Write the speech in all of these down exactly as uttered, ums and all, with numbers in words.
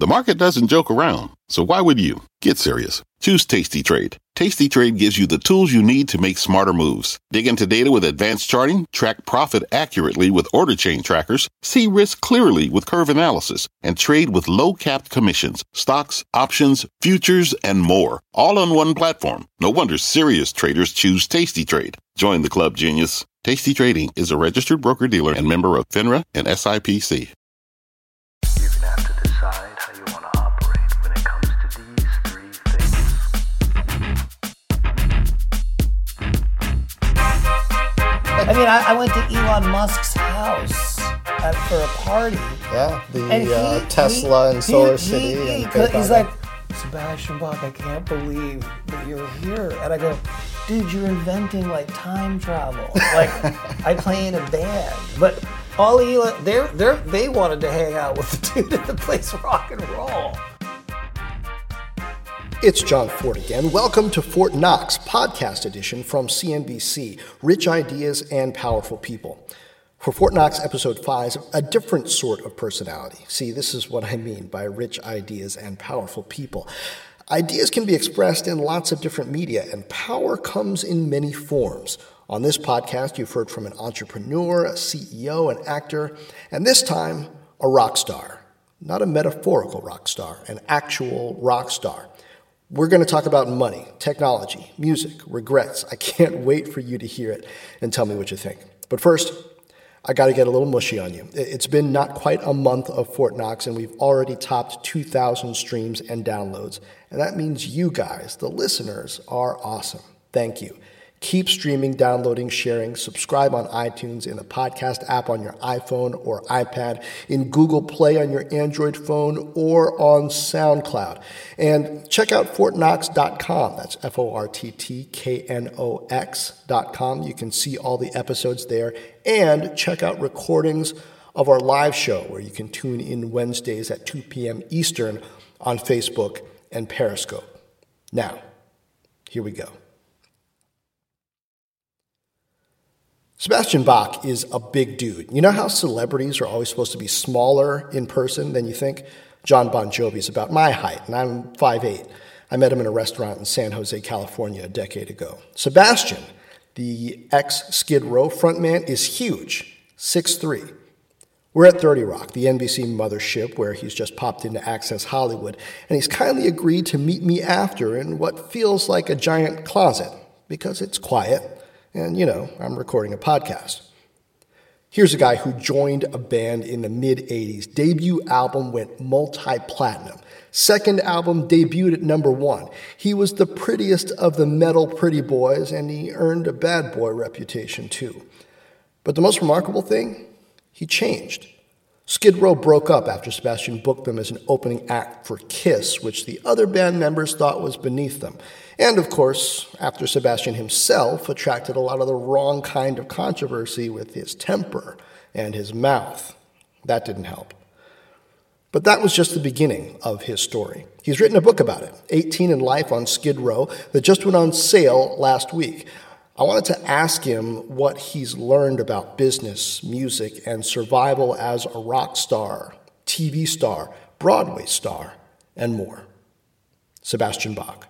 The market doesn't joke around, so why would you? Get serious. Choose Tasty Trade. Tasty Trade gives you the tools you need to make smarter moves. Dig into data with advanced charting, track profit accurately with order chain trackers, see risk clearly with curve analysis, and trade with low-capped commissions, stocks, options, futures, and more. All on one platform. No wonder serious traders choose Tasty Trade. Join the club, genius. Tasty Trading is a registered broker-dealer and member of FINRA and S I P C. You're going to have to decide how you want to operate when it comes to these three things. I mean, I, I went to Elon Musk's house at, for a party. Yeah, the and he, uh, Tesla he, and Solar he, City. He, and he, he's like, Sebastian Bach, I can't believe that you're here. And I go, dude, you're inventing like time travel. Like, I play in a band. But all Elon, they're, they're, they wanted to hang out with the dude that plays rock and roll. It's John Ford again. Welcome to Fort Knox podcast edition from C N B C, Rich Ideas and Powerful People. For Fort Knox episode five, a different sort of personality. See, this is what I mean by rich ideas and powerful people. Ideas can be expressed in lots of different media, and power comes in many forms. On this podcast, you've heard from an entrepreneur, a C E O, an actor, and this time, a rock star. Not a metaphorical rock star, an actual rock star. We're going to talk about money, technology, music, regrets. I can't wait for you to hear it and tell me what you think. But first, I got to get a little mushy on you. It's been not quite a month of Fort Knox, and we've already topped two thousand streams and downloads. And that means you guys, the listeners, are awesome. Thank you. Keep streaming, downloading, sharing. Subscribe on iTunes, in the podcast app on your iPhone or iPad, in Google Play on your Android phone, or on SoundCloud. And check out fort knox dot com. That's F O R T T K N O X dot com. You can see all the episodes there. And check out recordings of our live show, where you can tune in Wednesdays at two p.m. Eastern on Facebook and Periscope. Now, here we go. Sebastian Bach is a big dude. You know how celebrities are always supposed to be smaller in person than you think? John Bon Jovi is about my height, and I'm five foot eight. I met him in a restaurant in San Jose, California a decade ago. Sebastian, the ex-Skid Row frontman, is huge, six foot three. We're at thirty Rock, the N B C mothership, where he's just popped into Access Hollywood, and he's kindly agreed to meet me after in what feels like a giant closet, because it's quiet. And, you know, I'm recording a podcast. Here's a guy who joined a band in the mid-eighties. Debut album went multi-platinum. Second album debuted at number one. He was the prettiest of the metal pretty boys, and he earned a bad boy reputation, too. But the most remarkable thing? He changed. Skid Row broke up after Sebastian booked them as an opening act for Kiss, which the other band members thought was beneath them. And, of course, after Sebastian himself attracted a lot of the wrong kind of controversy with his temper and his mouth. That didn't help. But that was just the beginning of his story. He's written a book about it, eighteen in Life on Skid Row, that just went on sale last week. I wanted to ask him what he's learned about business, music, and survival as a rock star, T V star, Broadway star, and more. Sebastian Bach.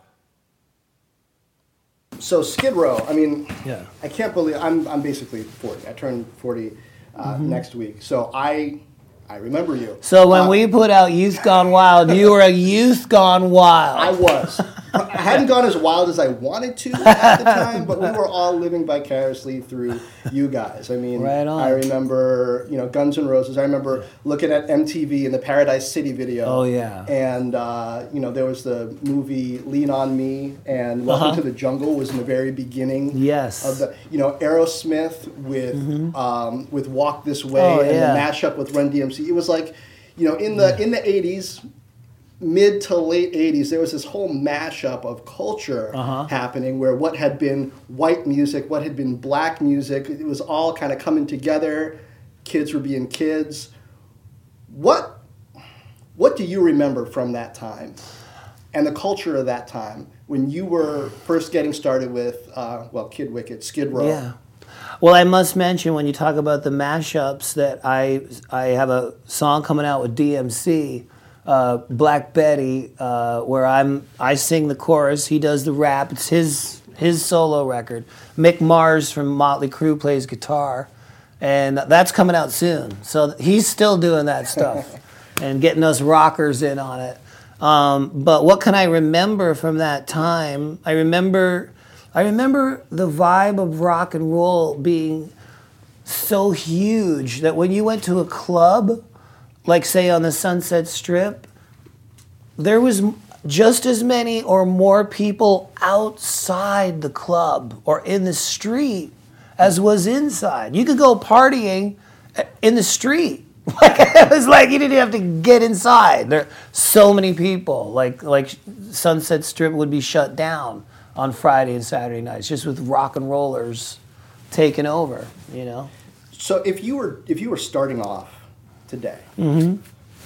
So Skid Row, I mean, yeah. I can't believe, I'm I'm basically forty. I turned forty uh, mm-hmm. next week. So I I remember you. So when uh, we put out Youth Gone Wild, you were a youth gone wild. I was. I hadn't gone as wild as I wanted to at the time, but we were all living vicariously through you guys. I mean, right on. I remember, you know, Guns N' Roses. I remember looking at M T V in the Paradise City video. Oh, yeah. And, uh, you know, there was the movie Lean On Me, and Welcome uh-huh. to the Jungle was in the very beginning. Yes. Of the, you know, Aerosmith with mm-hmm. um, with Walk This Way oh, and yeah. the mashup with Run D M C. It was like, you know, in the yeah. in the eighties, mid to late eighties, there was this whole mashup of culture uh-huh. happening where what had been white music, what had been black music, it was all kind of coming together. Kids were being kids. What what do you remember from that time and the culture of that time when you were first getting started with, uh, well, Kid Wicked, Skid Row? Yeah. Well, I must mention when you talk about the mashups that I I have a song coming out with D M C uh, Black Betty, uh, where I'm I sing the chorus, he does the rap. It's his his solo record. Mick Mars from Motley Crue plays guitar, and that's coming out soon. So he's still doing that stuff and getting us rockers in on it. Um, but what can I remember from that time? I remember, I remember the vibe of rock and roll being so huge that when you went to a club, like say on the Sunset Strip, there was just as many or more people outside the club or in the street as was inside. You could go partying in the street. Like, it was like you didn't have to get inside. There are so many people. Like like Sunset Strip would be shut down on Friday and Saturday nights, just with rock and rollers taking over. You know. So if you were if you were starting off today, Mm-hmm.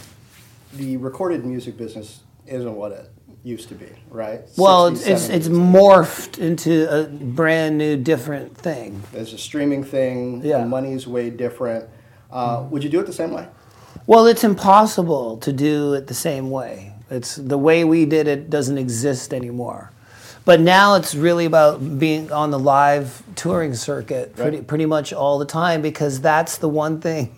the recorded music business isn't what it used to be, right? Well, it's sixties, it's, it's seventies. morphed into a brand new, different thing. There's a streaming thing. Yeah. The money's way different. Uh, would you do it the same way? Well, it's impossible to do it the same way. It's the way we did it doesn't exist anymore. But now it's really about being on the live touring circuit pretty Right. pretty much all the time, because that's the one thing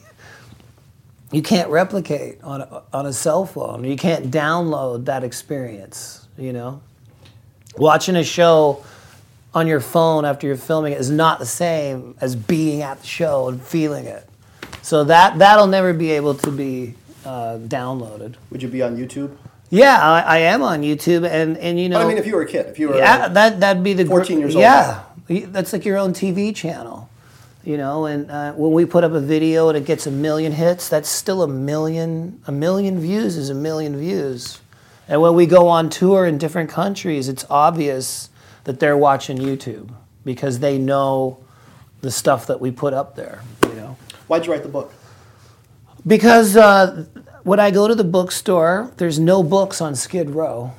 you can't replicate on a, on a cell phone. You can't download that experience, you know? Watching a show on your phone after you're filming it is not the same as being at the show and feeling it. So that, that'll never be able to be uh, downloaded. Would you be on YouTube? Yeah, I, I am on YouTube, and, and you know... But I mean, if you were a kid, if you were yeah, that, that'd be the... gr- fourteen years old. Yeah, that's like your own T V channel. You know, and uh, when we put up a video and it gets a million hits, that's still a million, a million views is a million views. And when we go on tour in different countries, it's obvious that they're watching YouTube because they know the stuff that we put up there, you know. Why'd you write the book? Because uh, when I go to the bookstore, there's no books on Skid Row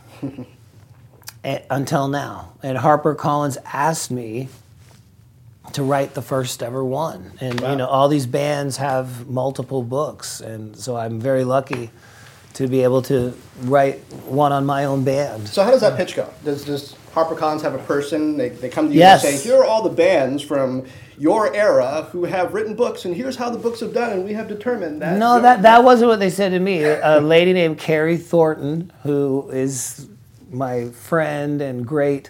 a- until now. And HarperCollins asked me to write the first ever one. And, Wow. you know, all these bands have multiple books. And so I'm very lucky to be able to write one on my own band. So how does that pitch go? Does, does HarperCollins have a person? They, they come to you Yes. and say, here are all the bands from your era who have written books, and here's how the books have done, and we have determined that... No, your- that, that wasn't what they said to me. A lady named Carrie Thornton, who is my friend and great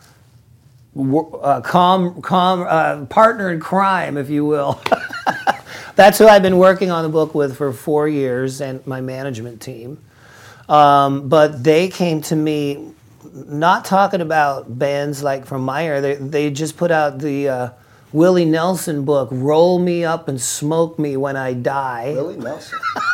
uh, com, com, uh, partner in crime, if you will. That's who I've been working on the book with for four years, and my management team. Um, but they came to me not talking about bands like from my era. They, they just put out the uh, Willie Nelson book, Roll Me Up and Smoke Me When I Die. Willie Nelson.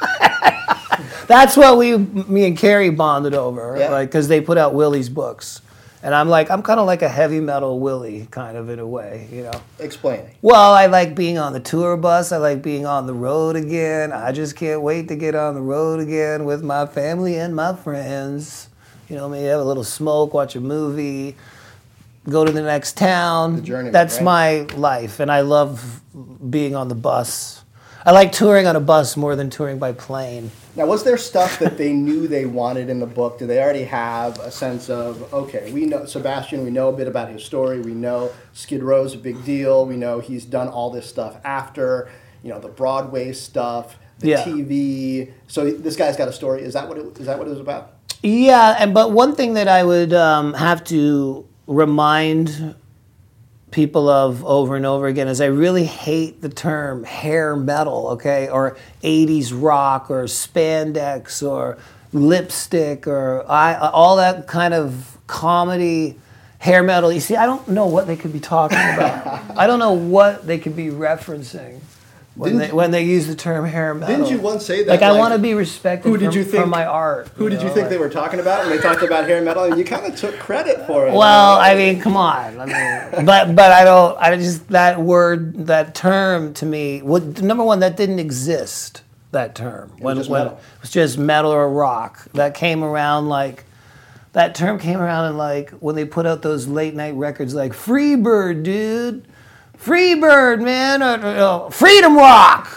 That's what we, me and Carrie bonded over, Yeah. like, because they put out Willie's books. And I'm like, I'm kind of like a heavy metal Willie, kind of in a way, you know. Explain. Well, I like being on the tour bus. I like being on the road again. I just can't wait to get on the road again with my family and my friends. You know, maybe have a little smoke, watch a movie, go to the next town. The journey, That's right? my life, and I love being on the bus. I like touring on a bus more than touring by plane. Now, was there stuff that they knew they wanted in the book? Do they already have a sense of, okay, we know Sebastian, we know a bit about his story, we know Skid Row's a big deal, we know he's done all this stuff after, you know, the Broadway stuff, the Yeah. T V. So this guy's got a story. Is that what it, is that what it was about? Yeah, and but one thing that I would um, have to remind people of over and over again is I really hate the term hair metal, okay, or eighties rock, or spandex, or lipstick, or I, all that kind of comedy hair metal. You see, I don't know what they could be talking about. I don't know what they could be referencing when Didn't they you- when they use the term hair metal. Didn't you once say that? Like, I like, want to be respected who did from, you think- from my art. Who did you know, think like- they were talking about when they talked about hair metal? And you kind of took credit for it. Well, I mean, come on. I mean, but but I don't. I just that word, that term to me. What, number one, that didn't exist. That term when just when metal. it was just metal or rock. That came around like. That term came around in like when they put out those late night records like Freebird, dude, Freebird, man, or, or, or, Freedom Rock,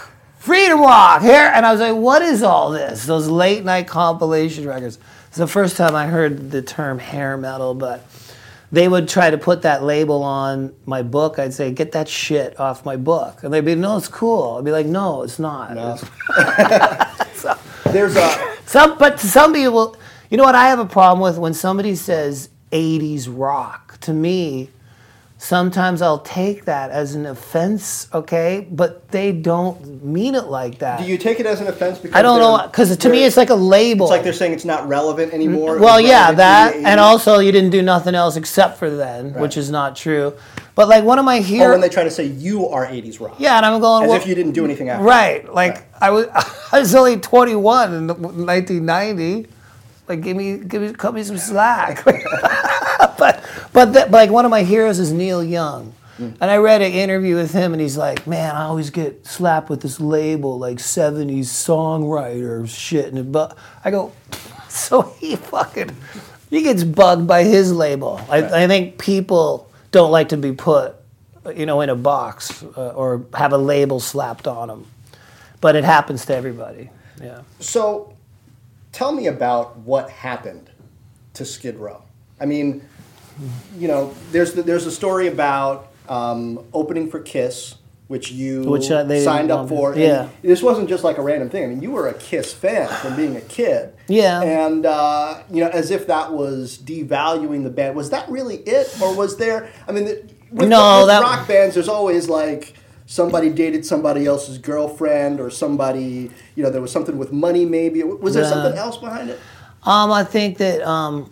Freedom Rock here, and I was like, what is all this? Those late night compilation records. It's the first time I heard the term hair metal, but they would try to put that label on my book. I'd say, get that shit off my book. And they'd be, no, it's cool. I'd be like, no, it's not. No. so, There's a some, but some people, you know what I have a problem with? When somebody says eighties rock, to me, sometimes I'll take that as an offense, okay? But they don't mean it like that. Do you take it as an offense? Because I don't they're- know, because to they're- me it's like a label. It's like they're saying it's not relevant anymore. Well, It was yeah, relevant that, in the and eighties. also you didn't do nothing else except for then, Right. which is not true. But like one of my Or heroes, when they try to say you are eighties rock. yeah, and I'm going, As well, if you didn't do anything after. right? Like Right. I was, I was only twenty-one in nineteen ninety. Like give me, give me, cut me some slack. but but the, like one of my heroes is Neil Young. And I read an interview with him, and he's like, "Man, I always get slapped with this label, like seventies songwriter shit." And but I go, so he fucking he gets bugged by his label. I, Right. I think people don't like to be put, you know, in a box uh, or have a label slapped on them, but it happens to everybody. Yeah. So, tell me about what happened to Skid Row. I mean, you know, there's the, there's a story about um, opening for Kiss, which you Which, uh, they signed didn't up want for. me- And yeah. this wasn't just like a random thing. I mean, you were a Kiss fan from being a kid. Yeah. And, uh, you know, as if that was devaluing the band. Was that really it? Or was there, I mean, the, with, No, with that- rock bands, there's always like somebody dated somebody else's girlfriend or somebody, you know, there was something with money maybe. Was there Yeah. something else behind it? Um, I think that um,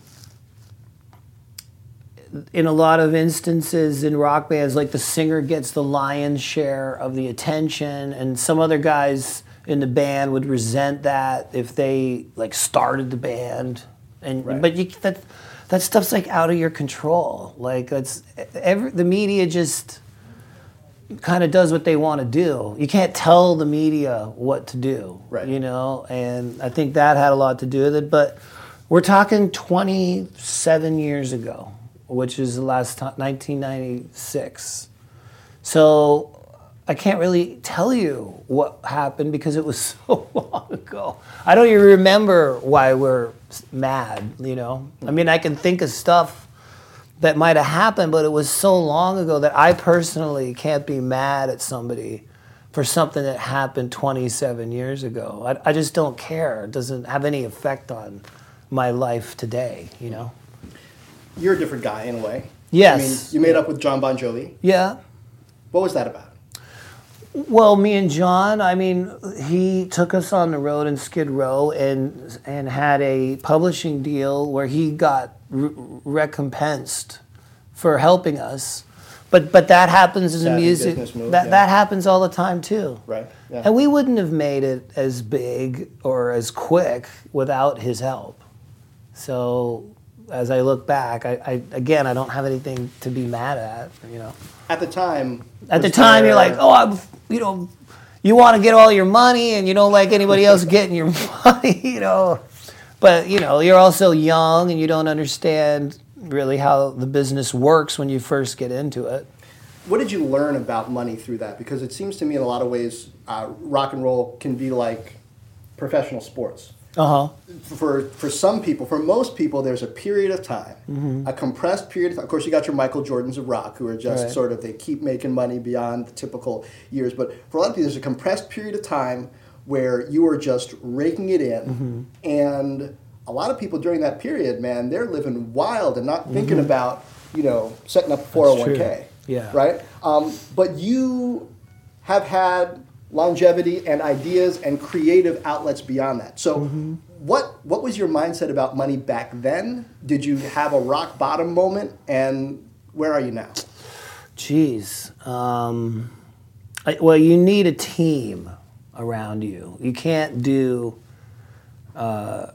in a lot of instances in rock bands, like the singer gets the lion's share of the attention, and some other guys in the band would resent that if they like started the band. And Right. but you that that stuff's like out of your control. Like that's every the media just kind of does what they want to do. You can't tell the media what to do, Right. you know, and I think that had a lot to do with it. But we're talking twenty-seven years ago, which is the last time, nineteen ninety-six. So I can't really tell you what happened because it was so long ago. I don't even remember why we're mad, you know. I mean, I can think of stuff that might have happened, but it was so long ago that I personally can't be mad at somebody for something that happened twenty-seven years ago. I, I just don't care. It doesn't have any effect on my life today, you know? You're a different guy in a way. Yes. I mean, you made up with John Bon Jovi. Yeah. What was that about? Well, me and John, I mean, he took us on the road in Skid Row and and had a publishing deal where he got re- recompensed for helping us. But but that happens in the Savvy music. business move, that yeah. that happens all the time too. Right. Yeah. And we wouldn't have made it as big or as quick without his help. So as I look back, I, I again I don't have anything to be mad at, you know. At the time. At the was time, there- you're like, oh, I'm, you know, you want to get all your money, and you don't like anybody else getting your money, you know. But you know, you're also young, and you don't understand really how the business works when you first get into it. What did you learn about money through that? Because it seems to me in a lot of ways, uh, rock and roll can be like professional sports. Uh huh. For for some people, for most people, there's a period of time, Mm-hmm. a compressed period of time. Of course, you got your Michael Jordans of rock, who are just Right. sort of, they keep making money beyond the typical years. But for a lot of people, there's a compressed period of time where you are just raking it in. Mm-hmm. And a lot of people during that period, man, they're living wild and not thinking Mm-hmm. about, you know, setting up a four oh one k. Yeah. Right? Um, but you have had longevity and ideas and creative outlets beyond that. So Mm-hmm. what what was your mindset about money back then? Did you have a rock bottom moment, and where are you now? Jeez. Um, I, well, you need a team around you. You can't do uh,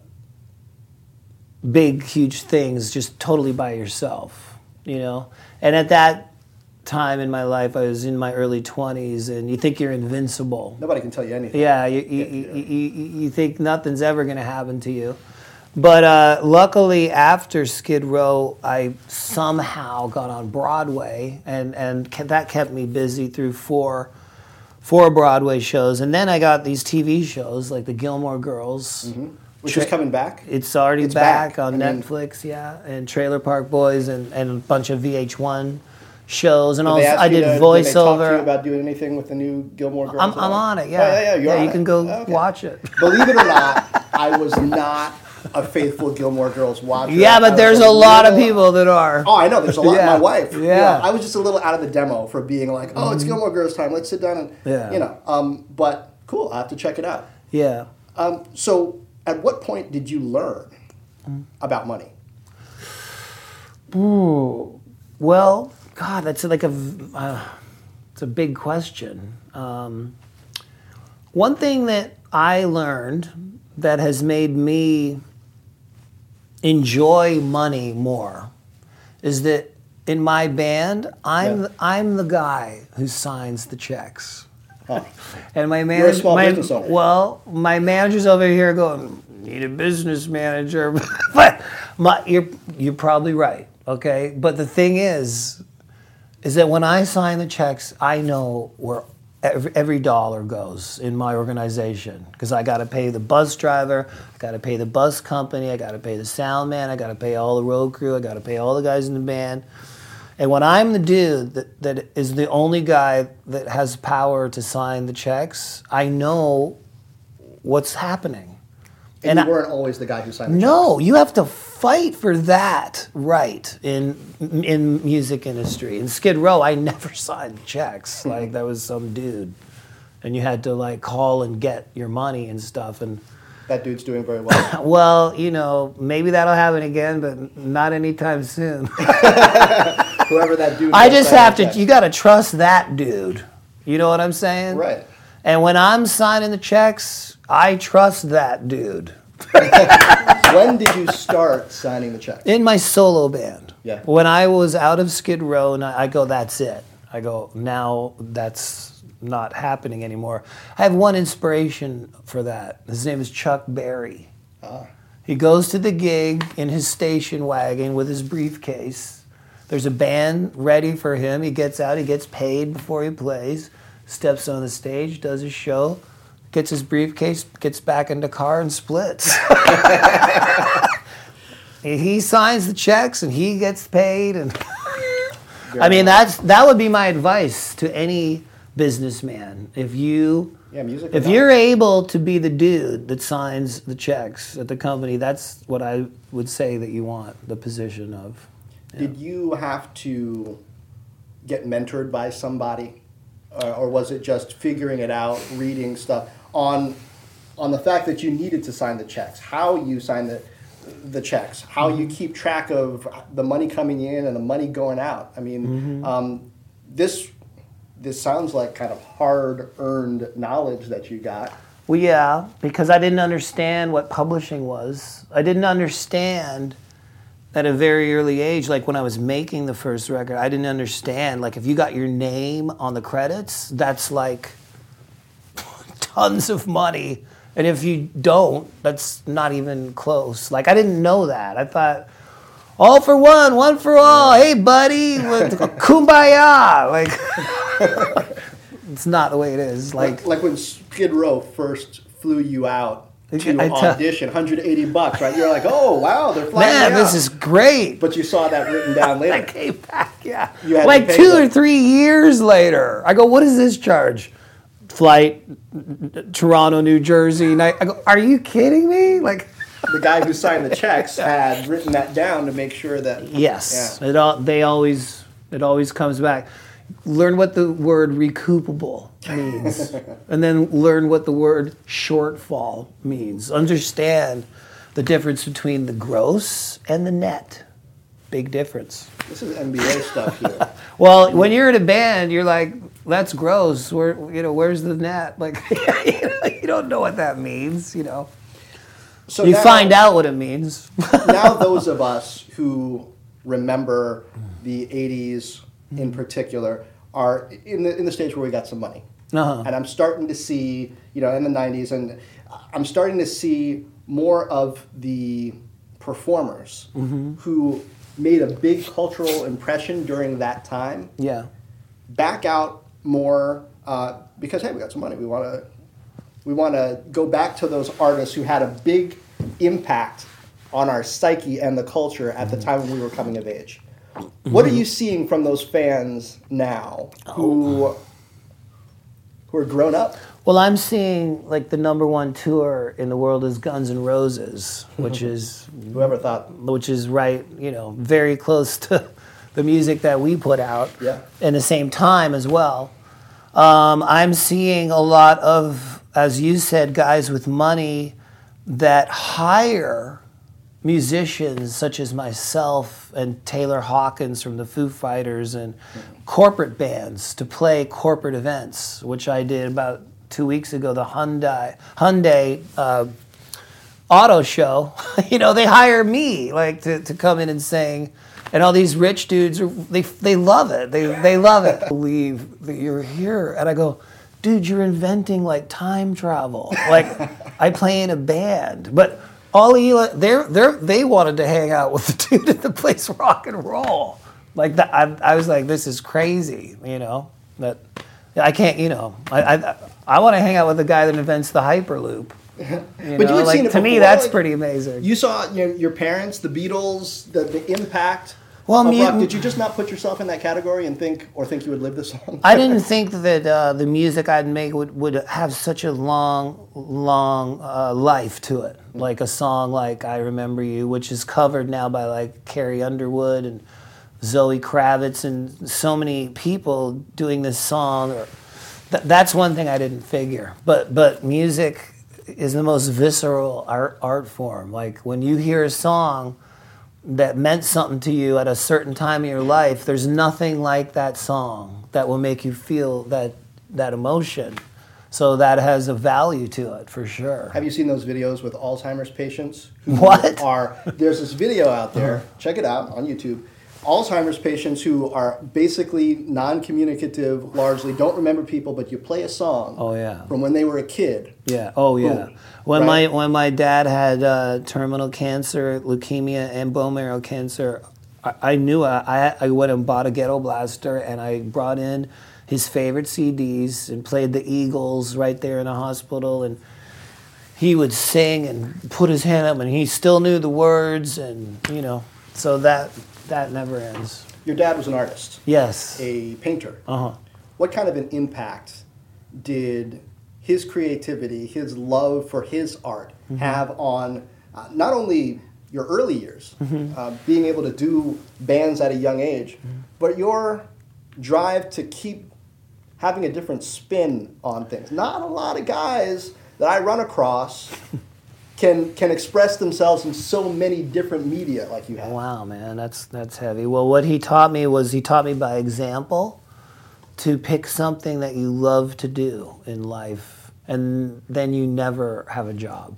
big, huge things just totally by yourself, you know? And at that time in my life, I was in my early twenties, and you think you're invincible. Nobody can tell you anything. Yeah, you, you, you, you, you think nothing's ever going to happen to you. But uh, luckily, after Skid Row, I somehow got on Broadway, and, and ke- that kept me busy through four four Broadway shows, and then I got these T V shows like the Gilmore Girls. Mm-hmm. Which is coming back? It's already It's back, back. on I mean- Netflix, yeah, and Trailer Park Boys, and, and a bunch of V H one shows, and Did also they ask I you did to, Did they talk to you voiceover. about doing anything with the new Gilmore Girls? I'm, at I'm all? on it, yeah. Oh, yeah, yeah, you're on you it. can go Okay. watch it. Believe it or not, I was not a faithful Gilmore Girls watcher. Yeah, I but was there's a lot of little- people that are. Oh, I know. There's a lot. Yeah. My wife. Yeah. I was just a little out of the demo for being like, oh, it's Gilmore Girls time. Let's sit down and, Yeah. you know. Um, but cool. I have to check it out. Yeah. Um, so, at what point did you learn about money? Ooh, well, God, that's like a, uh, it's a big question. Um, one thing that I learned that has made me enjoy money more is that in my band, I'm Yeah. I'm the guy who signs the checks. Huh. And my You're a manager, small my, business owner. well, my manager's over here going, need a business manager. But my, you're you're probably right, okay? But the thing is, is that when I sign the checks, I know where every, every dollar goes in my organization because I got to pay the bus driver, I got to pay the bus company, I got to pay the sound man, I got to pay all the road crew, I got to pay all the guys in the band. And when I'm the dude that, that is the only guy that has power to sign the checks, I know what's happening. And, And you I- weren't always the guy who signed the No, you have to fight for that right in in music industry. In Skid Row, I never signed checks. Like that was some dude, and you had to like call and get your money and stuff. And checks. That dude's doing very well. well, you know, maybe that'll happen again, but not anytime soon. Whoever that dude I was just signing have the to. check. You got to trust that dude. You know what I'm saying? Right. And when I'm signing the checks, I trust that dude. When did you start signing the checks? In my solo band. Yeah. When I was out of Skid Row, and I I go, that's it. I go, now that's not happening anymore. I have one inspiration for that. His name is Chuck Berry. Ah. He goes to the gig in his station wagon with his briefcase. There's a band ready for him. He gets out, he gets paid before he plays, steps on the stage, does his show, gets his briefcase, gets back in the car and splits. He signs the checks and he gets paid, and I mean that's that would be my advice to any businessman. If you Yeah, music. if is you're not- able to be the dude that signs the checks at the company, that's what I would say that you want the position of. Did you have to get mentored by somebody, uh, or was it just figuring it out, reading stuff on on the fact that you needed to sign the checks, how you sign the the checks, how you keep track of the money coming in and the money going out? I mean, um, this this sounds like kind of hard earned knowledge that you got. Well, yeah, because I didn't understand what publishing was. I didn't understand at a very early age, like when I was making the first record, I didn't understand. Like if you got your name on the credits, that's like tons of money. And if you don't, that's not even close. Like I didn't know that. I thought, all for one, one for all. Hey, buddy, with kumbaya. Like it's not the way it is. Like Like, like when Skid Row first flew you out to I tell- audition, one hundred eighty bucks, right? You're like, oh wow, they're flying man, me this out. is great. But you saw that written down I later. came back, yeah. You had to Like pay two them. or three years later. I go, what does this charge? Flight, Toronto, New Jersey. Night. I go, are you kidding me? Like, The guy who signed the checks had written that down to make sure that. yes. Yeah. It all, they always, it always comes back. Learn what the word recoupable means. And then learn what the word shortfall means. Understand the difference between the gross and the net. Big difference. This is N B A stuff here. Well, when you're in a band, you're like, that's gross. Where, you know, where's the net? Like, you, know, you don't know what that means, you know. So You now, find out what it means. now those of us who remember the eighties in particular are in the in the stage where we got some money. Uh-huh. And I'm starting to see, you know, in the nineties, and I'm starting to see more of the performers Mm-hmm. who made a big cultural impression during that time Yeah. back out more uh, because hey, we got some money. We want to we want to go back to those artists who had a big impact on our psyche and the culture at the time when we were coming of age. What are you seeing from those fans now who who are grown up? Well, I'm seeing like the number one tour in the world is Guns N' Roses, which is Whoever thought? which is right, you know, very close to the music that we put out. Yeah. In the same time as well. Um, I'm seeing a lot of, as you said, guys with money that hire musicians such as myself and Taylor Hawkins from the Foo Fighters and corporate bands to play corporate events, which I did about two weeks ago, the Hyundai Hyundai uh, auto show. You know, they hire me like to, to come in and sing, and all these rich dudes are, they they love it. They they love it. I believe that you're here, and I go, dude, you're inventing like time travel. Like I play in a band, but all he they they they wanted to hang out with the dude that plays rock and roll. Like that, I, I was like, this is crazy. You know that I can't. You know, I I, I want to hang out with the guy that invents the Hyperloop. You But know? you had like, seen it to me, before, that's like, pretty amazing. You saw you know, your parents, the Beatles, the, the impact Well, of mu- rock. Did you just not put yourself in that category and think, or think you would live this long? I didn't think that uh, the music I'd make would, would have such a long, long uh, life to it. Like a song like I Remember You, which is covered now by like Carrie Underwood and Zoe Kravitz and so many people doing this song. Or, th- that's one thing I didn't figure. But but music is the most visceral art, art form. Like when you hear a song that meant something to you at a certain time in your life, there's nothing like that song that will make you feel that that emotion. So that has a value to it for sure. Have you seen those videos with Alzheimer's patients? Who What? Are there's this video out there. Check it out on YouTube. Alzheimer's patients who are basically non-communicative, largely don't remember people, but you play a song. Oh, yeah. From when they were a kid. Yeah. Oh yeah. Boom. When Right? my when my dad had uh, terminal cancer, leukemia, and bone marrow cancer, I, I knew I, I I went and bought a ghetto blaster and I brought in his favorite C Ds and played the Eagles right there in the hospital, and he would sing and put his hand up and he still knew the words, and you know, so that that never ends. Your dad was an artist, Yes. a painter. Uh-huh. What kind of an impact did his creativity, his love for his art Mm-hmm. have on uh, not only your early years, Mm-hmm. uh, being able to do bands at a young age, but your drive to keep having a different spin on things? Not a lot of guys that I run across can can express themselves in so many different media like you have. Wow, man, that's that's heavy. Well, what he taught me was he taught me by example to pick something that you love to do in life, and then you never have a job.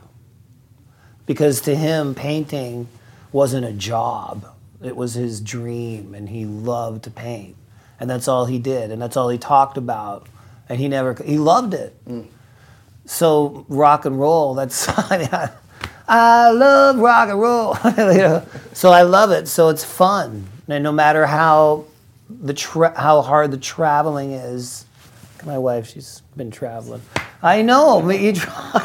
Because to him, painting wasn't a job. It was his dream, and he loved to paint. And that's all he did, and that's all he talked about. And he never, he loved it. Mm. So rock and roll, that's, I mean, I, I love rock and roll. You know? So I love it, so it's fun. And no matter how the tra- how hard the traveling is, look at my wife, she's been traveling. I know, but you try.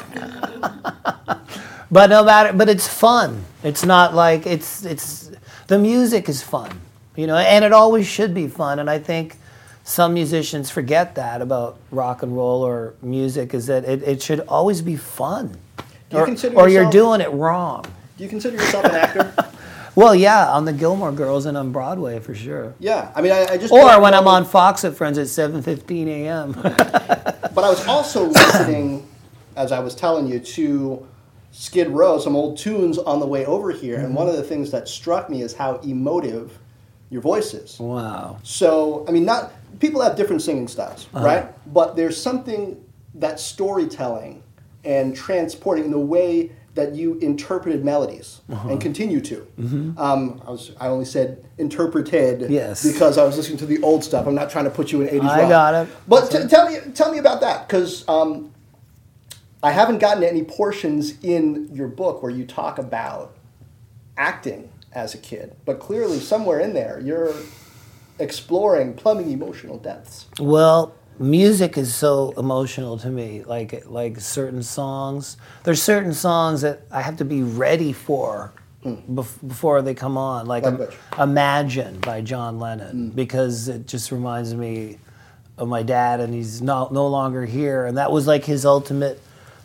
But no matter, but it's fun. It's not like, it's, it's, the music is fun, you know, and it always should be fun. And I think some musicians forget that about rock and roll or music, is that it, it should always be fun. Do you Or, consider or you're yourself- doing it wrong. Do you consider yourself an actor? Well, yeah, on the Gilmore Girls and on Broadway for sure. Yeah, I mean, I, I just Or don't when I'm know- on Fox at Friends at seven fifteen a.m. But I was also listening, as I was telling you, to Skid Row, some old tunes on the way over here, and one of the things that struck me is how emotive your voice is. Wow. So, I mean, not people have different singing styles, Uh-huh. right? But there's something that storytelling and transporting the way that you interpreted melodies Uh-huh. and continue to. Mm-hmm. Um, I was I only said interpreted Yes. because I was listening to the old stuff. I'm not trying to put you in eighties I rock. got it. But t- tell me tell me about that, because um, I haven't gotten any portions in your book where you talk about acting as a kid, but clearly somewhere in there you're exploring, plumbing emotional depths. Well, music is so emotional to me. Like like certain songs, there's certain songs that I have to be ready for bef- before they come on. Like Like Im- which? Imagine by John Lennon, because it just reminds me of my dad, and he's no no longer here, and that was like his ultimate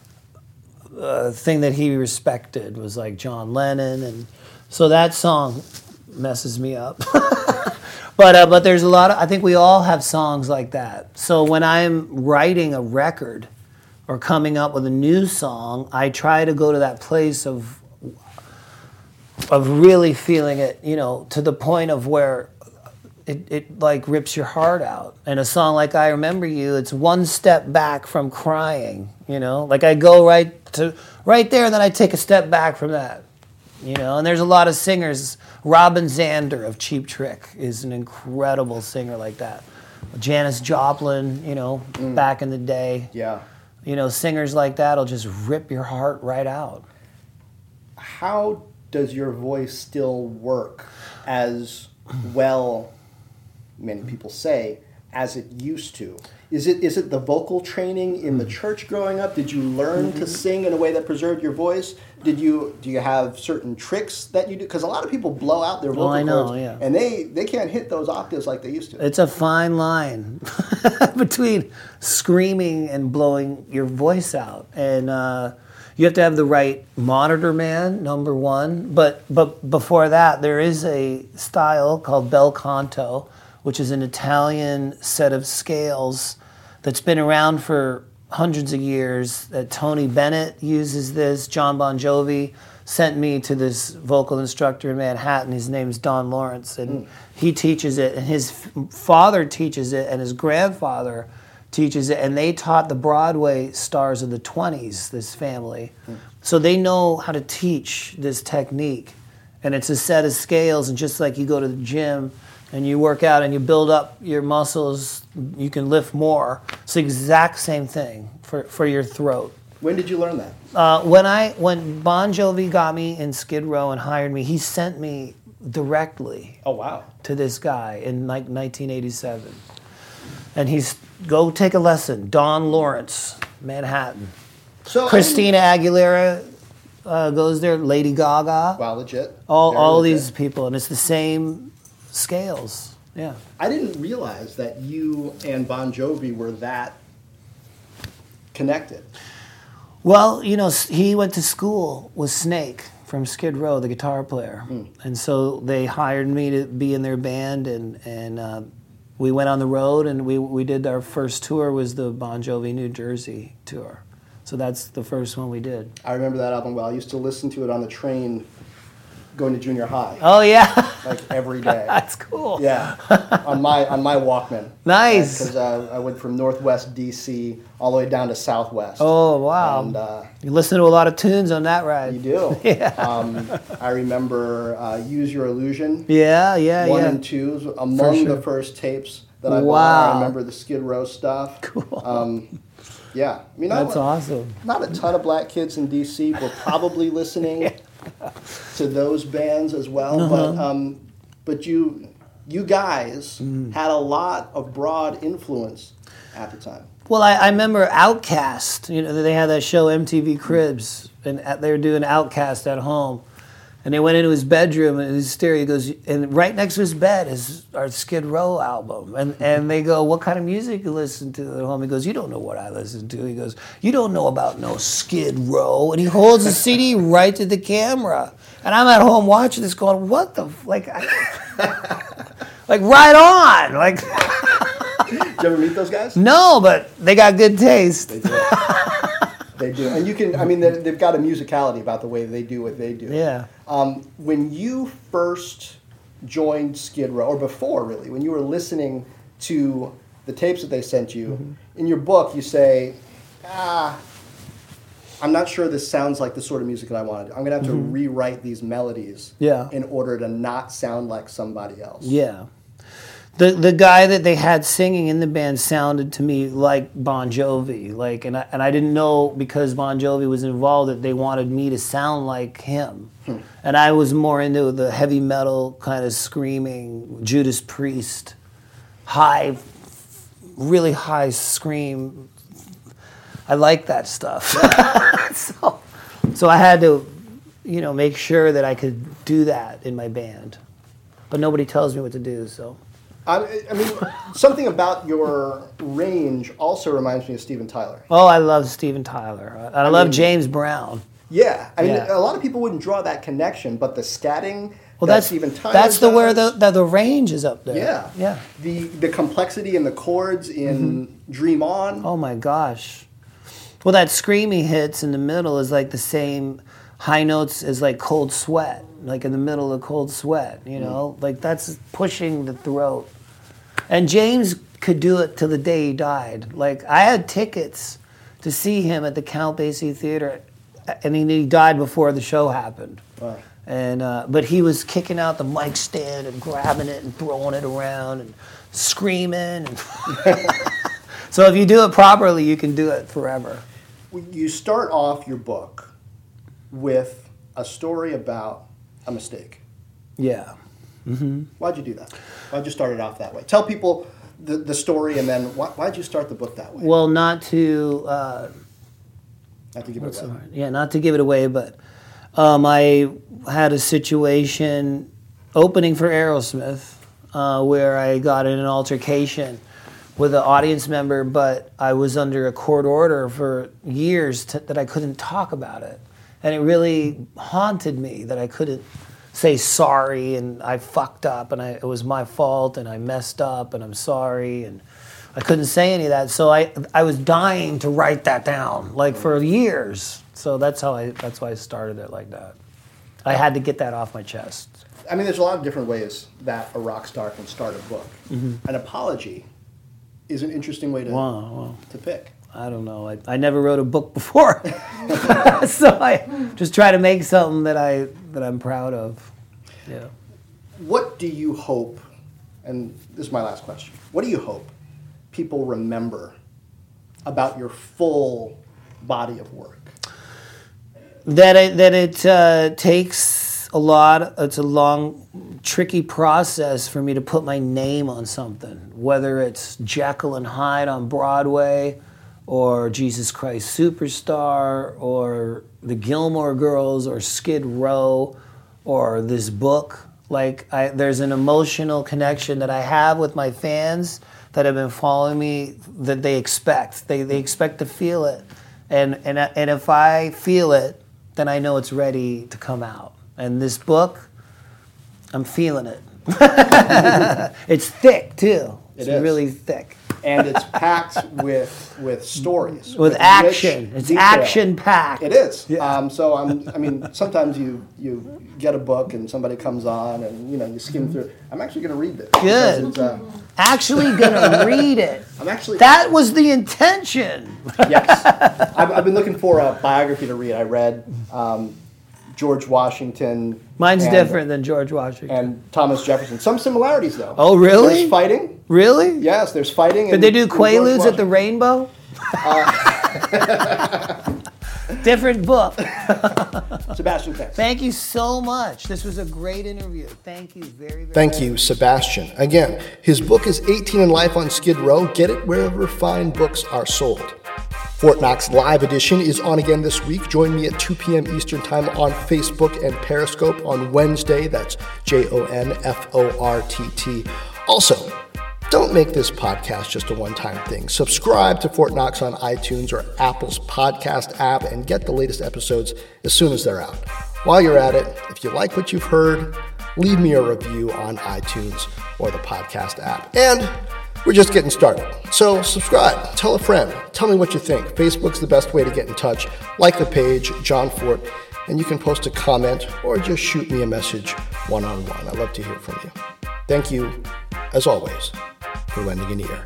uh, thing that he respected, was like John Lennon, and so that song messes me up. But uh, but there's a lot of, I think we all have songs like that. So when I'm writing a record or coming up with a new song, I try to go to that place of of really feeling it, you know, to the point of where it, it like rips your heart out. And a song like I Remember You, it's one step back from crying, you know? Like I go right to right there, and then I take a step back from that. You know, and there's a lot of singers. Robin Zander of Cheap Trick is an incredible singer like that. Janis Joplin, you know, mm. back in the day. Yeah. You know, singers like that will just rip your heart right out. How does your voice still work as well, many people say, as it used to? Is it is it the vocal training in the church growing up? Did you learn mm-hmm. to sing in a way that preserved your voice? Did you do you have certain tricks that you do? Because a lot of people blow out their vocal oh, I know, cords, yeah. and they, they can't hit those octaves like they used to. It's a fine line between screaming and blowing your voice out, and uh, you have to have the right monitor man, number one. But but before that, there is a style called bel canto, which is an Italian set of scales that's been around for hundreds of years. That Tony Bennett uses this. John Bon Jovi sent me to this vocal instructor in Manhattan. His name's Don Lawrence, and mm. he teaches it, and his f- father teaches it, and his grandfather teaches it, and they taught the Broadway stars of the twenties, this family. Mm. So they know how to teach this technique, and it's a set of scales, and just like you go to the gym and you work out and you build up your muscles, you can lift more. It's the exact same thing for, for your throat. When did you learn that? Uh, when I when Bon Jovi got me in Skid Row and hired me, he sent me directly oh, wow. to this guy in like nineteen eighty-seven. And he's, go take a lesson. Don Lawrence, Manhattan. So Christina Aguilera uh, goes there, Lady Gaga. Wow, legit. All, all legit. these people, and it's the same scales. Yeah. I didn't realize that you and Bon Jovi were that connected. Well, you know, he went to school with Snake from Skid Row, the guitar player. Mm. And so they hired me to be in their band, and, and uh, we went on the road, and we, we did our first tour was the Bon Jovi New Jersey tour. So that's the first one we did. I remember that album well. I used to listen to it on the train going to junior high. Oh, yeah. Like every day. That's cool. Yeah, on my on my Walkman. Nice. Because uh, I went from Northwest D C all the way down to Southwest. Oh, wow. And uh, you listen to a lot of tunes on that ride. You do. Yeah. Um, I remember uh, Use Your Illusion. Yeah, yeah, One yeah. and twos among sure. the first tapes that I wow. bought. I remember the Skid Row stuff. Cool. Um, yeah. I mean, That's I, awesome. Not a ton of black kids in D C were probably listening yeah. to those bands as well, uh-huh. but um, but you you guys mm. had a lot of broad influence at the time. Well, I, I remember Outkast. You know, they had that show M T V Cribs, and they were doing Outkast at home. And they went into his bedroom, and his stereo he goes, and right next to his bed is our Skid Row album. And and they go, what kind of music you listen to at home? He goes, you don't know what I listen to. He goes, you don't know about no Skid Row. And he holds the C D right to the camera. And I'm at home watching this going, what the, f-? like, I, like right on. Like, did you ever meet those guys? No, but they got good taste. They do. They do. And you can, I mean, they've got a musicality about the way they do what they do. Yeah. Um, when you first joined Skid Row, or before really, when you were listening to the tapes that they sent you, mm-hmm. in your book you say, ah, I'm not sure this sounds like the sort of music that I want to do. I'm going to have mm-hmm. to rewrite these melodies yeah. in order to not sound like somebody else. Yeah. The the guy that they had singing in the band sounded to me like Bon Jovi, like, and I, and I didn't know because Bon Jovi was involved that they wanted me to sound like him, hmm. and I was more into the heavy metal kind of screaming Judas Priest, high really high scream. I like that stuff. so, so I had to, you know, make sure that I could do that in my band. But nobody tells me what to do, so. I, I mean, something about your range also reminds me of Steven Tyler. Oh, I love Steven Tyler. I, I, I love mean, James Brown. Yeah, I mean, yeah. a lot of people wouldn't draw that connection, but the scatting. Well, that that's Steven Tyler that's the does, where the, the the range is up there. Yeah, yeah. The the complexity in the chords in mm-hmm. Dream On. Oh my gosh. Well, that scream he hits in the middle is like the same high notes as like Cold Sweat, like in the middle of Cold Sweat. You know, mm-hmm. like that's pushing the throat. And James could do it till the day he died. Like I had tickets to see him at the Count Basie Theater, and he, he died before the show happened. Wow. And uh, but he was kicking out the mic stand and grabbing it and throwing it around and screaming. And so if you do it properly, you can do it forever. You start off your book with a story about a mistake. Yeah. Mm-hmm. Why'd you do that? Why'd you start it off that way? Tell people the, the story, and then why, why'd you start the book that way? Well, not to... Uh, not to give it away. Yeah, not to give it away, but um, I had a situation opening for Aerosmith uh, where I got in an altercation with an audience member, but I was under a court order for years to, that I couldn't talk about it. And it really haunted me that I couldn't say sorry and I fucked up and I, it was my fault and I messed up and I'm sorry, and I couldn't say any of that. So I I was dying to write that down, like for years. So that's how I that's why I started it like that. I had to get that off my chest. I mean, there's a lot of different ways that a rock star can start a book. Mm-hmm. An apology is an interesting way to wow, wow. to pick. I don't know. I, I never wrote a book before, so I just try to make something that I that I'm proud of. Yeah. What do you hope? And this is my last question. What do you hope people remember about your full body of work? That it that it uh, takes a lot. It's a long, tricky process for me to put my name on something. Whether it's Jekyll and Hyde on Broadway, or Jesus Christ Superstar, or the Gilmore Girls, or Skid Row, or this book. Like, I, there's an emotional connection that I have with my fans that have been following me that they expect. They they expect to feel it. And, and, and if I feel it, then I know it's ready to come out. And this book, I'm feeling it. It's thick, too. It's it is. really thick. And it's packed with with stories, with, with action. It's detail. Action packed. It is. Yeah. Um, so I'm. I mean, sometimes you you get a book and somebody comes on and you know you skim through it. I'm actually going to read this. Good. It's, uh, actually going to read it. I'm actually. That was the intention. Yes. I've, I've been looking for a biography to read. I read um, George Washington. Mine's and, different than George Washington. And Thomas Jefferson. Some similarities, though. Oh, really? There's fighting. Really? Yes, there's fighting. Did in, they do Quaaludes at the Rainbow? Uh, Different book. Sebastian, thanks. Thank you so much. This was a great interview. Thank you very, very Thank much. you, Sebastian. Again, his book is eighteen and Life on Skid Row. Get it wherever fine books are sold. Fort Knox Live Edition is on again this week. Join me at two p.m. Eastern Time on Facebook and Periscope on Wednesday. That's J O N F O R T T. Also, don't make this podcast just a one-time thing. Subscribe to Fort Knox on iTunes or Apple's podcast app and get the latest episodes as soon as they're out. While you're at it, if you like what you've heard, leave me a review on iTunes or the podcast app. And we're just getting started. So subscribe, tell a friend, tell me what you think. Facebook's the best way to get in touch. Like the page, John Fort, and you can post a comment or just shoot me a message one-on-one. I'd love to hear from you. Thank you, as always, for lending an ear.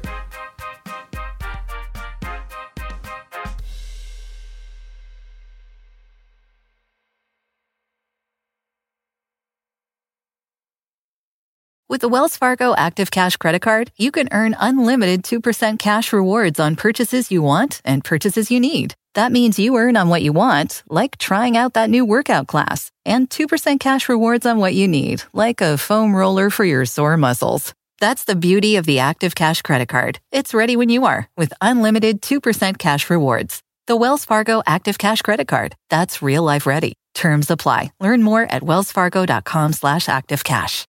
With the Wells Fargo Active Cash Credit Card, you can earn unlimited two percent cash rewards on purchases you want and purchases you need. That means you earn on what you want, like trying out that new workout class, and two percent cash rewards on what you need, like a foam roller for your sore muscles. That's the beauty of the Active Cash credit card. It's ready when you are with unlimited two percent cash rewards. The Wells Fargo Active Cash credit card. That's real life ready. Terms apply. Learn more at wellsfargo.com slash activecash.